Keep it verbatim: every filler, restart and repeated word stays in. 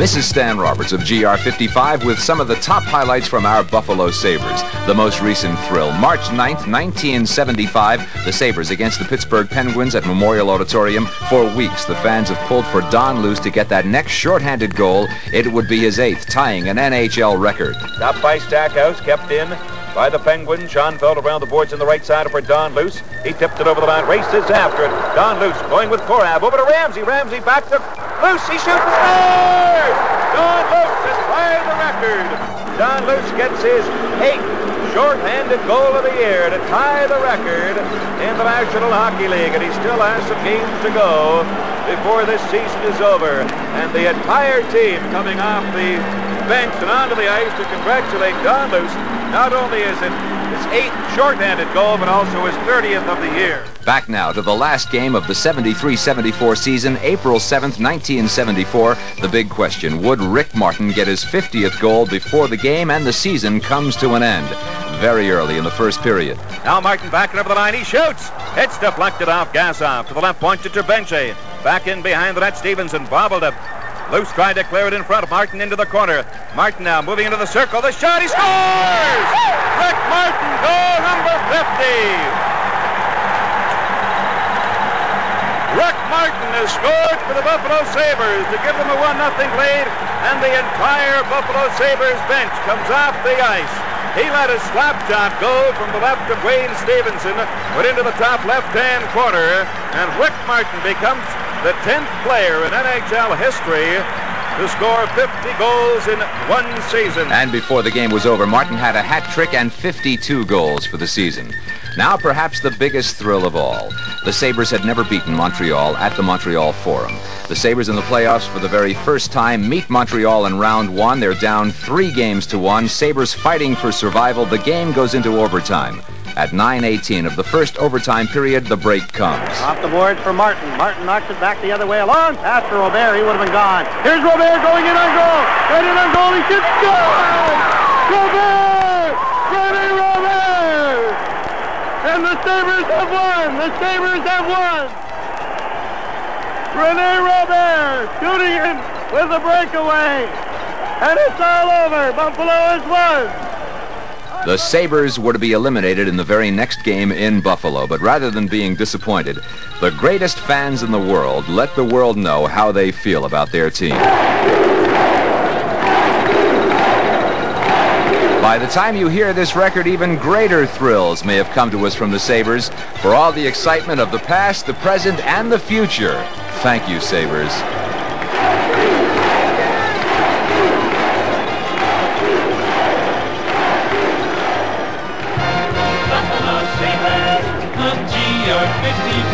This is Stan Roberts of G R fifty-five with some of the top highlights from our Buffalo Sabres. The most recent thrill, March ninth, nineteen seventy-five, the Sabres against the Pittsburgh Penguins at Memorial Auditorium. For weeks, the fans have pulled for Don Luce to get that next shorthanded goal. It would be his eighth, tying an N H L record. Stopped by Stackhouse, kept in by the Penguins. Schoenfeld around the boards on the right side for Don Luce. He tipped it over the line, races after it. Don Luce going with Korab over to Ramsey. Ramsey back to Luce. He shoots and scores! Don Luce has tied the record. Don Luce gets his eighth short-handed goal of the year to tie the record in the National Hockey League, and he still has some games to go before this season is over. And the entire team coming off the bench and onto the ice to congratulate Don Luce. Not only is it his eighth short-handed goal, but also his thirtieth of the year. Back now to the last game of the seventy-three seventy-four season, April seventh, nineteen seventy-four. The big question, would Rick Martin get his fiftieth goal before the game and the season comes to an end? Very early in the first period. Now Martin back over the line. He shoots. It's deflected off Gasoff. To the left point to Trebenche. Back in behind the net, Stevenson bobbled it. Luce tried to clear it in front of Martin into the corner. Martin now moving into the circle. The shot, he scores! Rick Martin, goal number fifty. Rick Martin has scored for the Buffalo Sabres to give them a one nothing lead, and the entire Buffalo Sabres bench comes off the ice. He let a slap shot go from the left of Wayne Stevenson, went into the top left-hand corner, and Rick Martin becomes the tenth player in N H L history to score fifty goals in one season. And before the game was over, Martin had a hat trick and fifty-two goals for the season. Now perhaps the biggest thrill of all. The Sabres had never beaten Montreal at the Montreal Forum. The Sabres in the playoffs for the very first time meet Montreal in round one. They're down three games to one. Sabres fighting for survival. The game goes into overtime. At nine eighteen of the first overtime period, the break comes. Off the board for Martin. Martin knocks it back the other way. A long pass for Robert. He would have been gone. Here's Robert going in on goal. Right in on goal. He shoots. Goal! Robert! René Robert! And the Sabres have won. The Sabres have won. René Robert shooting in with a breakaway. And it's all over. Buffalo has won. The Sabres were to be eliminated in the very next game in Buffalo, but rather than being disappointed, the greatest fans in the world let the world know how they feel about their team. By the time you hear this record, even greater thrills may have come to us from the Sabres. For all the excitement of the past, the present, and the future, thank you, Sabres. G R fifty-five.